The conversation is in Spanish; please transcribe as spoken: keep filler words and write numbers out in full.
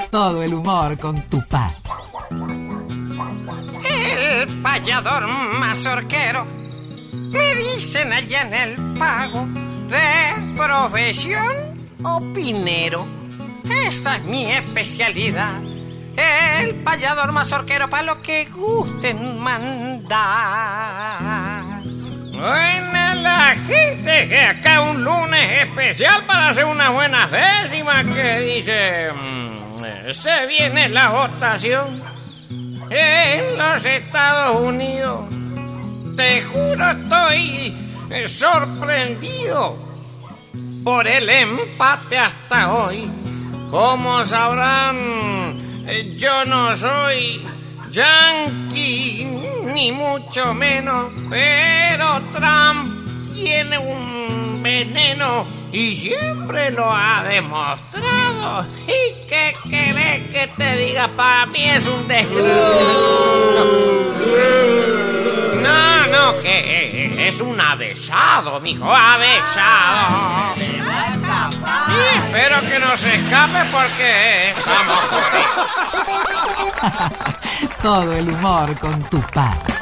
Todo el humor con Tupac. El payador mazorquero, me dicen allá en el pago, de profesión opinero. Esta es mi especialidad, el payador mazorquero, para lo que gusten mandar. Buena la gente, que acá un lunes especial para hacer unas buenas décimas, que dice, se viene la votación en los Estados Unidos. Te juro, estoy sorprendido por el empate hasta hoy. Como sabrán, yo no soy yanqui, ni mucho menos, pero Trump tiene un veneno y siempre lo ha demostrado. ¿Y qué querés que te diga? Para mí es un desgraciado. No, no, que es un avesado, mijo, avesado. Sí, espero que no se escape porque vamos. Todo el humor con Tupac.